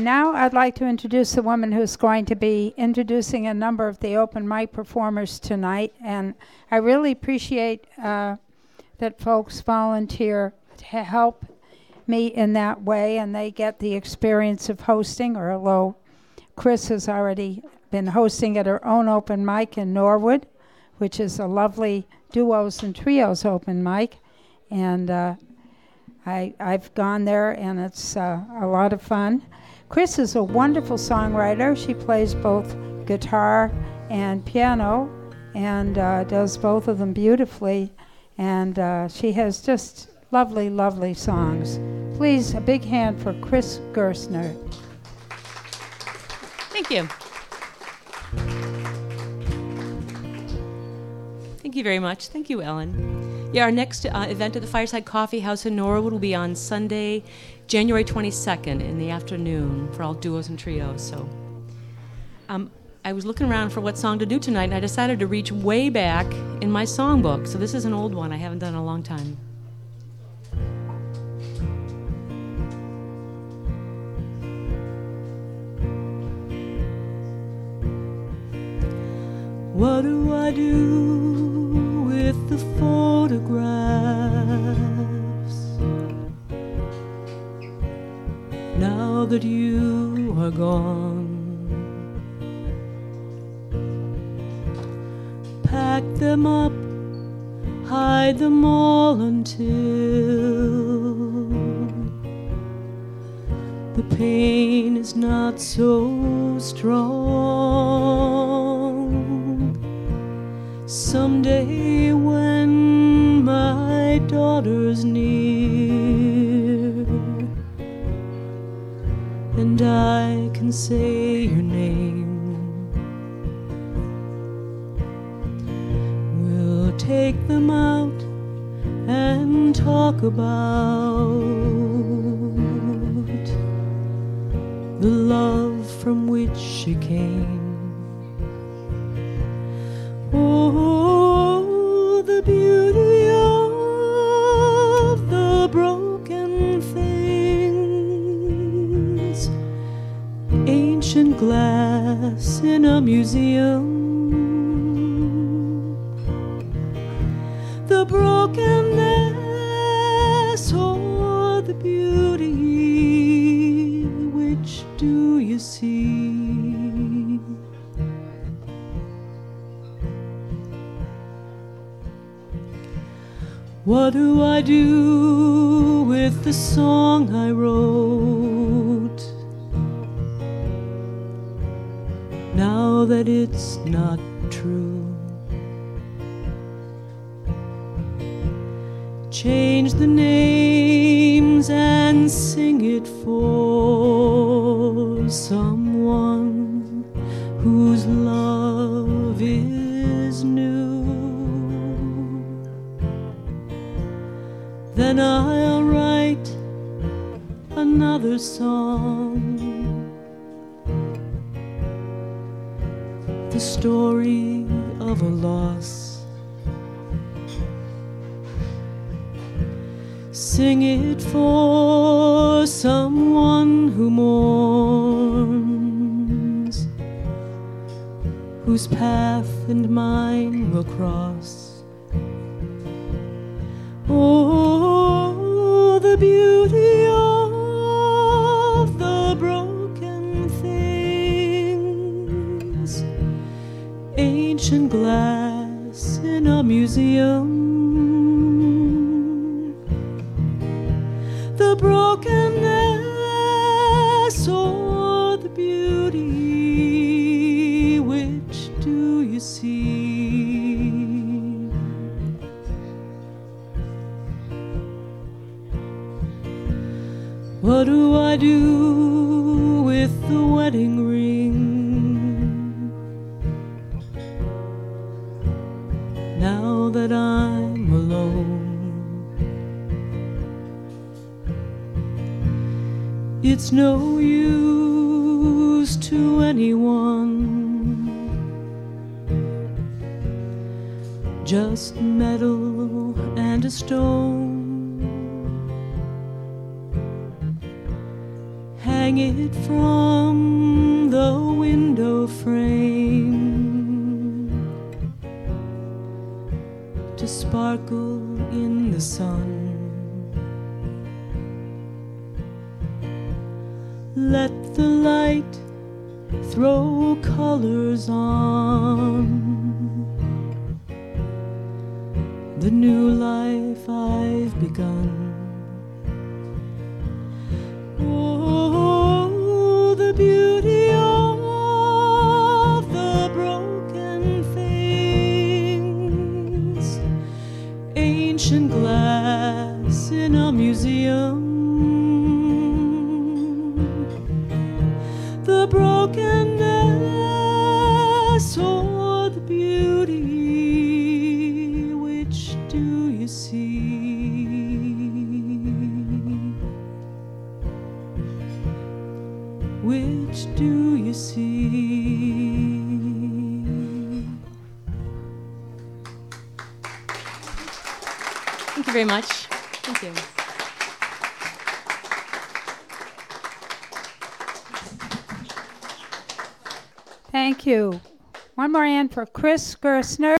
now I'd like to introduce the woman who's going to be introducing a number of the open mic performers tonight. And I really appreciate that folks volunteer to help me in that way, and they get the experience of hosting, or although Chris has already been hosting at her own open mic in Norwood, which is a lovely duos and trios open mic. And I've gone there, and it's a lot of fun. Chris is a wonderful songwriter. She plays both guitar and piano and does both of them beautifully. And she has just lovely, lovely songs. Please, a big hand for Chris Gerstner. Thank you. Thank you very much. Thank you, Ellen. Yeah, our next event at the Fireside Coffee House in Norwood will be on Sunday, January 22nd in the afternoon for all duos and trios. So I was looking around for what song to do tonight, and I decided to reach way back in my songbook. So this is an old one I haven't done in a long time. What do I do with the photographs now that you are gone? Pack them up, hide them all until the pain is not so strong. Someday when my daughter's near and I can say your name, we'll take them out and talk about the love from which she came. Oh, the beauty of the broken things, ancient glass in a museum, the brokenness or the beauty, which do you see? What do I do with the song I wrote now that it's not true? Change the names and sing it for someone whose love is new. Then I'll write another song, the story of a loss. Sing it for someone who mourns, whose path and mine will cross. Oh, the beauty of the broken things, ancient glass in a museum, the brokenness or the beauty, which do you see? What do I do with the wedding ring now that I'm alone? It's no use to anyone, just metal and a stone hang it from the window frame to sparkle in the sun. Let the light throw colors on the new life I've begun. Oh, the beauty of the broken things, ancient glass in a museum, the brokenness or the beauty, which do you see? Which do you see? Thank you very much. Thank you. Thank you. One more hand for Chris Gerstner.